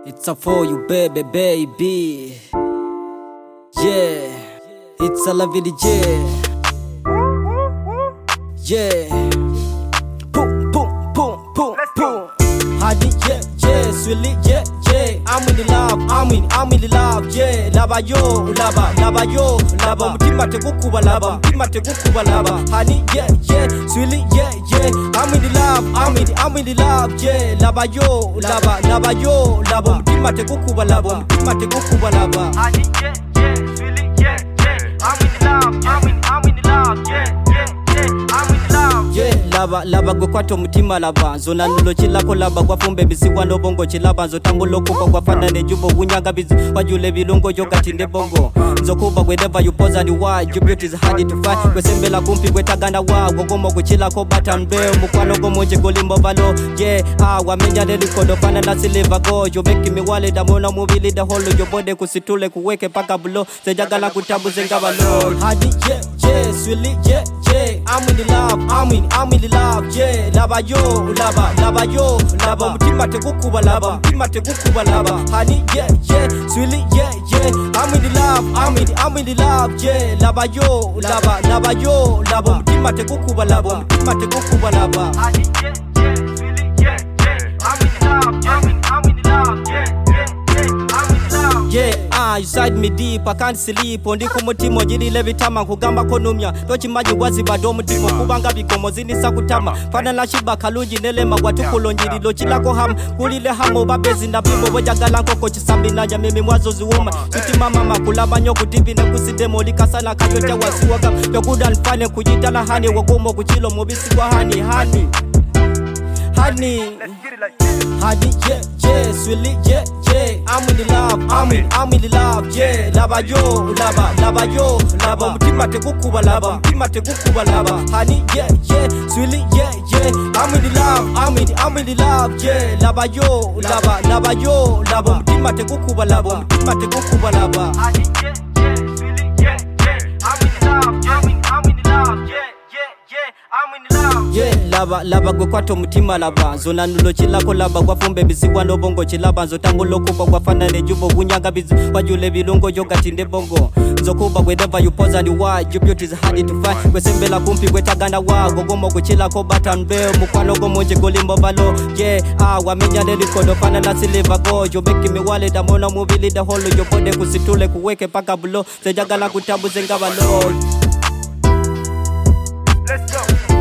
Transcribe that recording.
It's a for you, baby, baby. Yeah, it's a la vie de yeah. Boom, boom, boom, boom, boom. Honey, yeah, sweetly, yeah. I'm in the love, I'm in the love, yeah. Lava yo, lava. Mutima te kukuba lava, Honey, yeah, sweetly, yeah. I'm in the love, I'm in the love, yeah. Lava yo, lava. Mutima te kukuba lava, Honey, yeah, sweetly, yeah. I'm in the love, I'm in the love, yeah. I'm in the love. Yeah, lava gwe kwato mutima lava. Zona nulo chilako lava kwa fumbe bisiwa no bongo chilava. Zotambulo kupa kwa fana ne jubo unyaga bizu. Wajule vilungo yoga tinde bongo. Nzokuba wherever you pose and why. Your beauty is hard to find. Kwe sembela kumpi kwe tagana wa. Gogomo kwe chilako batan beo. Mukwano gomoje golimbo valo. Yeah, wamenya deli kodo fana na siliva go. You make me wale da mona mubili da holo. Yo bode kusitule kuweke paka bulo. Sejagala kutabu zenga valo. Honey, yeah, sweetly, yeah. I'm in the love, I'm in the love, yeah. Lava yo, lava. Mutima te kukuba lava, Honey, yeah, sweetly, yeah. I'm in the love, I'm in the love, yeah. Lava yo, lava. Mutima te kukuba lava, Honey, yeah, sweetly, yeah. I'm in the love, I'm in the love, yeah. I'm in the love. Yeah, you side me deep, I can't sleep. Ondi kumutimo jiri levi tama kugamba konumya. Tochi maji wazi bado mutimo kubanga bikomo zini sakutama. Fana la shiba kalunji nelema watu kulonjiri lochi lako ham. Kulile hamo babezi na bimo wajagala nkoko chisambi na jamimi mwazo zuuma. Suti mama kulaba nyoku tipi na kusidemo likasana kayoja wasiwaka. Yokuda nfane kujitala hani wagomo kuchilo mobisi kwa hani. Honey, Let's get it like this. Honey, yeah, sweetly, yeah. I'm in the love, I'm in the love, yeah. Lava yo, lava. Mutima te kukuba lava, Honey, yeah, sweetly, yeah. I'm in the love, I'm in the love, yeah. Lava yo, lava. Mutima te kukuba lava, Honey, yeah, sweetly, yeah. I'm in the love, I'm in the love, yeah. I'm in the love. Yeah, lava gwe kwato mutima lava. Zona nulo chilako lava kwa fumbe bisiwa no bongo chilava. Zotambulo kupa kwa fana ne jubo unyaga bizu. Wajule vilungo yoga tinde bongo. Nzokuba wherever you pose and why. Your beauty is hard to find. Kwe sembela kumpi kwe tagana wa. Gogomo kwe chilako batan beo. Mukwano gomoje golimbo valo. Yeah, wamenya deli kodo fana na siliva go. You make me wale da mona mubili da holo. Yo bode kusitule kuweke paka bulo. Sejagala kutabu zenga valo. Let's go.